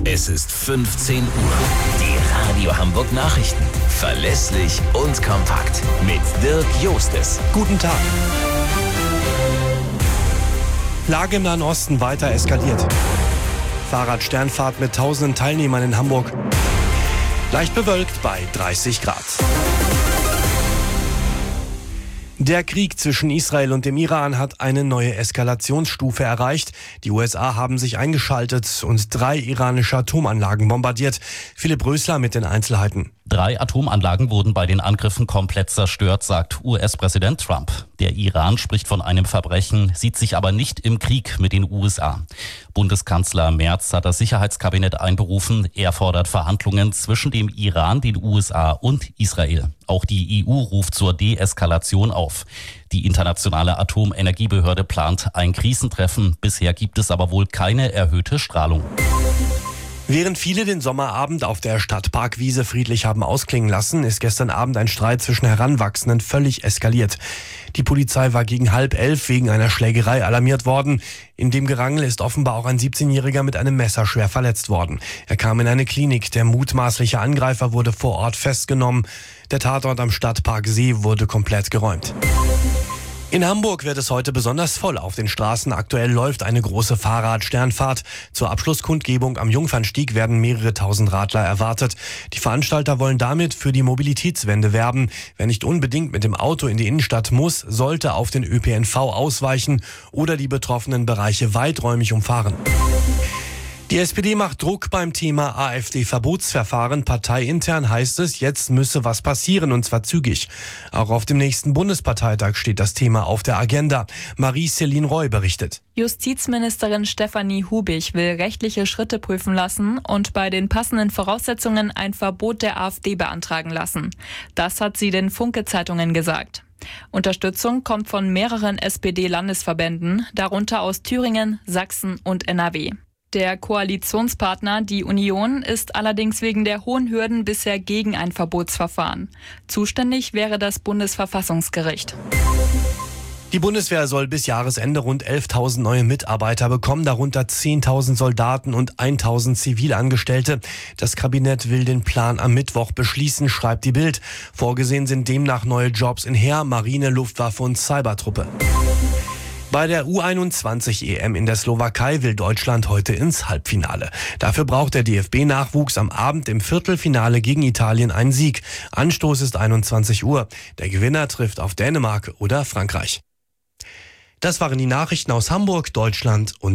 Es ist 15 Uhr. Die Radio Hamburg Nachrichten. Verlässlich und kompakt. Mit Dirk Jostes. Guten Tag. Lage im Nahen Osten weiter eskaliert. Fahrradsternfahrt mit tausenden Teilnehmern in Hamburg. Leicht bewölkt bei 30 Grad. Der Krieg zwischen Israel und dem Iran hat eine neue Eskalationsstufe erreicht. Die USA haben sich eingeschaltet und 3 iranische Atomanlagen bombardiert. Philipp Rösler mit den Einzelheiten. 3 Atomanlagen wurden bei den Angriffen komplett zerstört, sagt US-Präsident Trump. Der Iran spricht von einem Verbrechen, sieht sich aber nicht im Krieg mit den USA. Bundeskanzler Merz hat das Sicherheitskabinett einberufen. Er fordert Verhandlungen zwischen dem Iran, den USA und Israel. Auch die EU ruft zur Deeskalation auf. Die internationale Atomenergiebehörde plant ein Krisentreffen. Bisher gibt es aber wohl keine erhöhte Strahlung. Während viele den Sommerabend auf der Stadtparkwiese friedlich haben ausklingen lassen, ist gestern Abend ein Streit zwischen Heranwachsenden völlig eskaliert. Die Polizei war gegen 10:30 wegen einer Schlägerei alarmiert worden. In dem Gerangel ist offenbar auch ein 17-Jähriger mit einem Messer schwer verletzt worden. Er kam in eine Klinik. Der mutmaßliche Angreifer wurde vor Ort festgenommen. Der Tatort am Stadtpark See wurde komplett geräumt. In Hamburg wird es heute besonders voll auf den Straßen. Aktuell läuft eine große Fahrradsternfahrt. Zur Abschlusskundgebung am Jungfernstieg werden mehrere tausend Radler erwartet. Die Veranstalter wollen damit für die Mobilitätswende werben. Wer nicht unbedingt mit dem Auto in die Innenstadt muss, sollte auf den ÖPNV ausweichen oder die betroffenen Bereiche weiträumig umfahren. Die SPD macht Druck beim Thema AfD-Verbotsverfahren. Parteiintern heißt es, jetzt müsse was passieren, und zwar zügig. Auch auf dem nächsten Bundesparteitag steht das Thema auf der Agenda. Marie-Céline Roy berichtet. Justizministerin Stefanie Hubig will rechtliche Schritte prüfen lassen und bei den passenden Voraussetzungen ein Verbot der AfD beantragen lassen. Das hat sie den Funke-Zeitungen gesagt. Unterstützung kommt von mehreren SPD-Landesverbänden, darunter aus Thüringen, Sachsen und NRW. Der Koalitionspartner, die Union, ist allerdings wegen der hohen Hürden bisher gegen ein Verbotsverfahren. Zuständig wäre das Bundesverfassungsgericht. Die Bundeswehr soll bis Jahresende rund 11.000 neue Mitarbeiter bekommen, darunter 10.000 Soldaten und 1.000 Zivilangestellte. Das Kabinett will den Plan am Mittwoch beschließen, schreibt die Bild. Vorgesehen sind demnach neue Jobs in Heer, Marine, Luftwaffe und Cybertruppe. Bei der U21-EM in der Slowakei will Deutschland heute ins Halbfinale. Dafür braucht der DFB-Nachwuchs am Abend im Viertelfinale gegen Italien einen Sieg. Anstoß ist 21 Uhr. Der Gewinner trifft auf Dänemark oder Frankreich. Das waren die Nachrichten aus Hamburg, Deutschland und